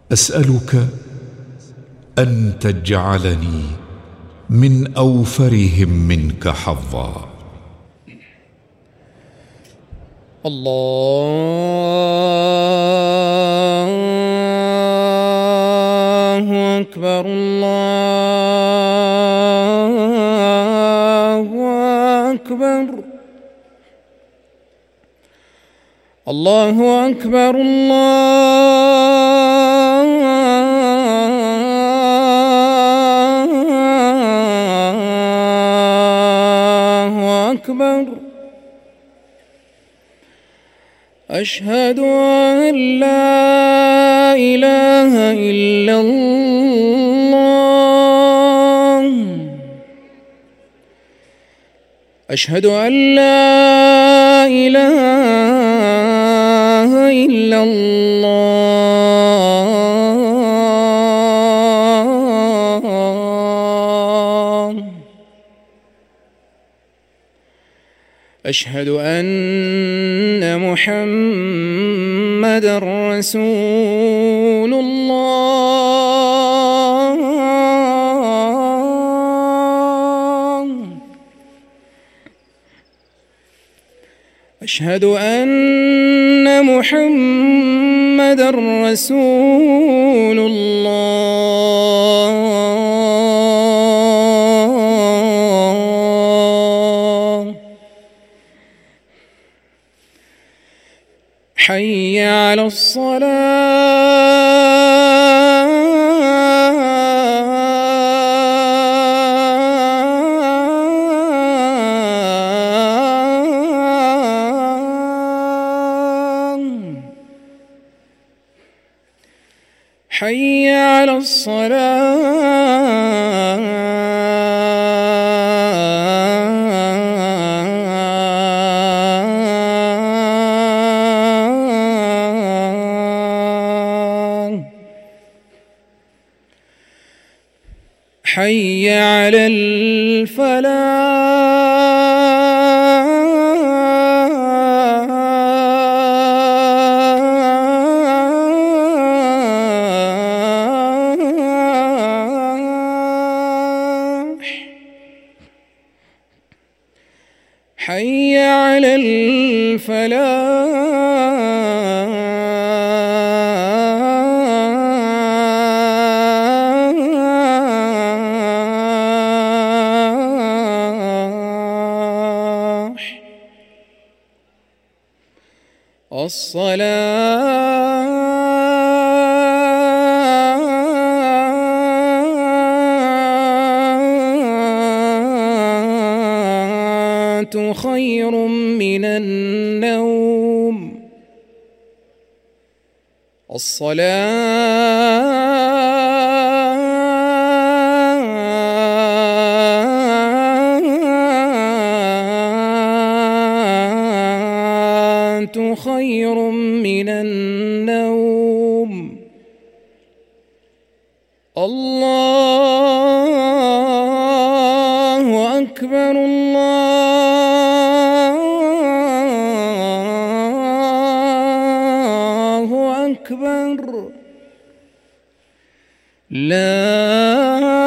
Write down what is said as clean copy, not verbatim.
أسألك أن تجعلني من أوفرهم منك حظا. الله أكبر الله أكبر الله أكبر الله أكبر. أشهد أن لا إله إلا الله. أشهد أن لا إله إلا الله. أشهد أن محمدًا رسول الله. أشهد أن محمدًا رسول الله. حي على الصلاة. حي على الصلاة. حي على الفلاح. حي على الفلاح. الصلاة خير من النوم. الصلاة خير من النوم. الله أكبر الله أكبر. لا